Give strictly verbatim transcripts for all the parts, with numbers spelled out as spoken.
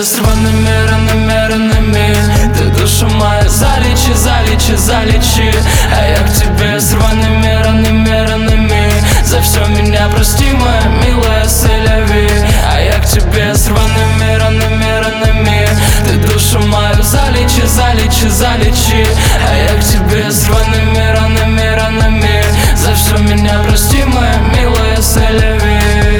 с рваными ранами, ранами. Ты душу мою залечи, залечи, залечи. А я к тебе с рваными ранами, ранами. За все меня прости, моя милая селяви. А я к тебе с рваными ранами, ранами. Ты душу мою залечи, залечи, залечи. А я к тебе с рваными ранами, ранами. За все меня прости, моя милая селяви.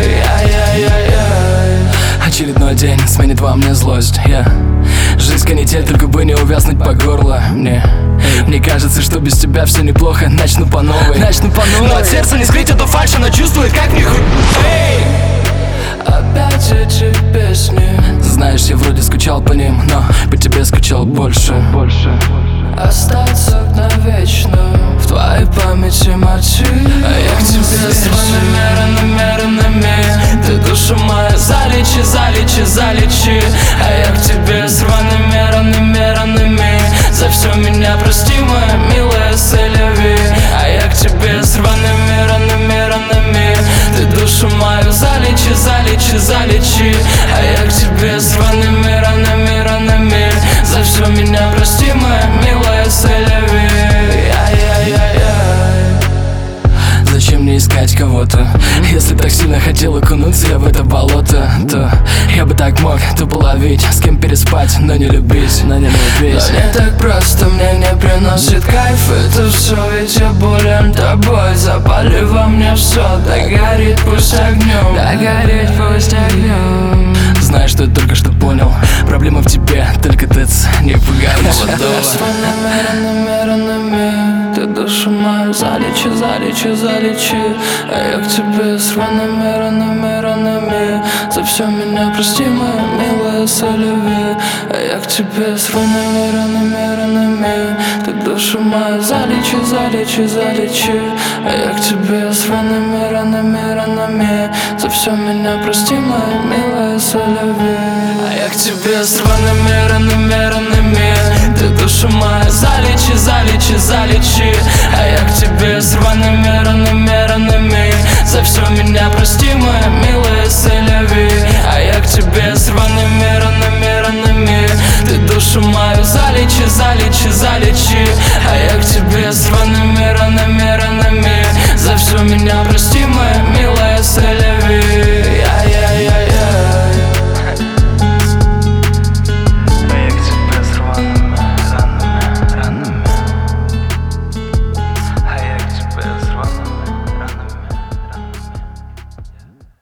Очередной день сменит во мне злость, yeah. Жизнь канитель, только бы не увязнуть по горло. Мне, мне кажется, что без тебя все неплохо. Начну по новой, начну по новой. Но от сердца не скрыть эту фальшь, она чувствует, как мне хуй. Эй! Опять эти песни. Знаешь, я вроде скучал по ним, но по тебе скучал больше, больше. Остаться навечно в твоей памяти мотив. А я к тебе с рваными ранами, ранами. Ты душу мою залечи, залечи, залечи. А я к тебе с рваными ранами, ранами. За все меня прости, моя милая селяви. А я к тебе с рваными ранами, ранами. Ты душу мою залечи, залечи, залечи. А я к тебе с рваными ранами, ранами. За все меня прости, моя милая селяви. Зачем мне искать кого-то? Если так сильно хотел окунуться я в это болото, то я бы так мог тупо ловить, с кем переспать, но не любить, но не любить. Но не так просто, мне не приносит кайф это все, ведь я болен тобой. Запали во мне все, догорит пусть огнем, догорит пусть огнем. Знаешь, что я только что понял, проблема в тебе, только ты не пугаешь. С ранами, ранами. Ты душу мою залечи, залечи, залечи. А я к тебе с ранами, ранами, ранами. За все меня прости, моя милая селяви. А я к тебе с ранами, ранами, ранами. Ты душу мою залечи, залечи, залечи. А я к тебе с ранами, ранами, ранами. За все меня прости, моя милая селяви. А я к тебе с ранами, ранами, ранами. Ты душу мою залечи, залечи, залечи. А я к тебе с рваными ранами, ранами. За все меня прости, моя милая селяви. А я к тебе с рваными ранами, ранами. Ты душу мою залечи, залечи, залечи. А я к тебе с рваными ранами, ранами. За все меня